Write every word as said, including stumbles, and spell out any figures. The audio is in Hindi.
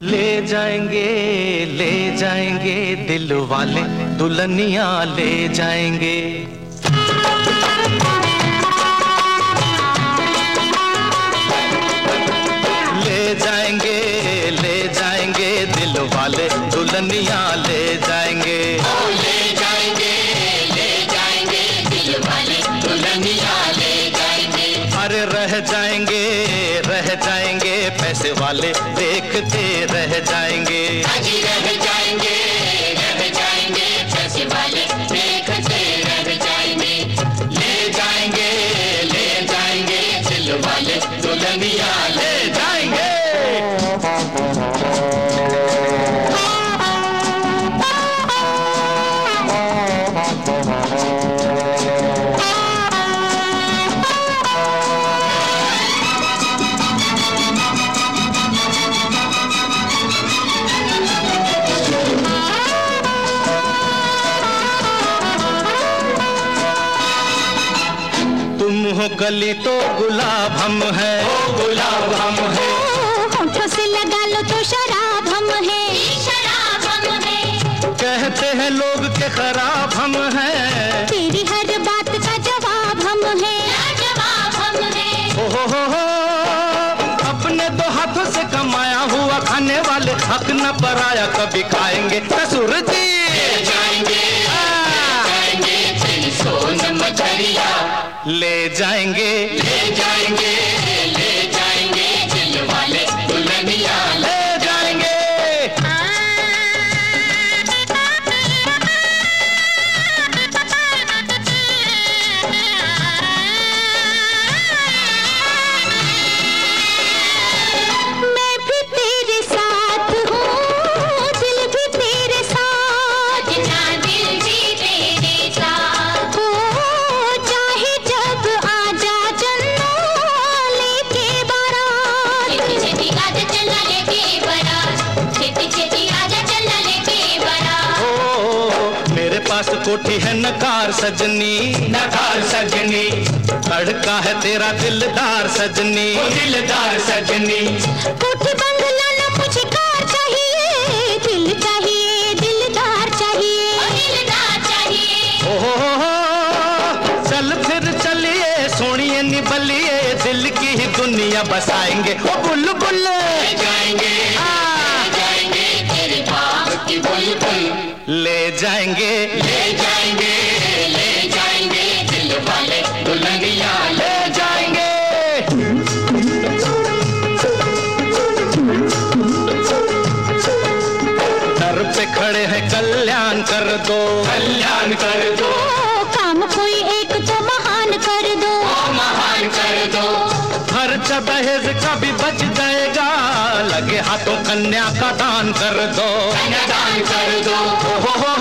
ले जाएंगे ले जाएंगे दिल वाले दुल्हनिया ले जाएंगे। ले जाएंगे ले जाएंगे दिल वाले दुल्हनिया ले जाएंगे। ओ ले जाएंगे ले जाएंगे दिल वाले दुल्हनिया ले जाएंगे। अरे रह जाएंगे रह जाएंगे पैसे वाले देखते रह जाएंगे। अजी रह जाएंगे रह जाएंगे पैसे वाले देखते रह जाएंगे। ले जाएंगे ले जाएंगे दिल वाले दुल्हनिया ले जाएंगे। तुम हो गली तो गुलाब हम है, ओ गुलाब हम है। होठों से लगा लो तो शराब हम है, शराब हम है। कहते हैं लोग के खराब हम है। तेरी हर बात का जवाब हम है, जवाब हम है। ओ हो हो हो अपने दो हाथों से कमाया हुआ खाने वाले हक न पराया कभी खाएंगे ससुर जी। ले जाएंगे जाएंगे तेरी सोन मछरिया। ले जाएंगे ले जाएंगे ले जाएंगे दिल वाले दुल्हनिया ले जाएंगे। मैं भी तेरे साथ हूँ दिल भी तेरे साथ, ना दिल भी तेरे साथ। हो चाहे जब आजा चन्ना लेके बारात। छेती छेती आजा चलना लेके बारात। छेती छेती आजा चलना लेके बारात। ओ मेरे पास कोठी है नकार सजनी, नकार सजनी लड़का है तेरा दिलदार सजनी। ओ दिलदार सजनी। कोठी बंगला ना मुझे कार चाहिए, दिल चाहिए दिलदार चाहिए। ओ दिलदार चाहिए। ओ हो हो हो चल फिर चलिए सोनिए निबलिए दिल की ही दुनिया बसाएंगे ओ बुलबुल। ले जाएंगे ले जाएंगे तेरे बाग की बुलबुल। ले जाएंगे ले जाएंगे ले जाएंगे दिल वाले दुल्हनिया ले जाएंगे। दर पे खड़े हैं कल्याण कर दो, कल्याण कर दो। ओ काम कोई एक तो महान कर दो, ओ महान कर दो। खर्चा दहेज का भी बच जाएगा लगे हाथों कन्या का दान कर दो। कन्यादान कर दो। ओ हो हो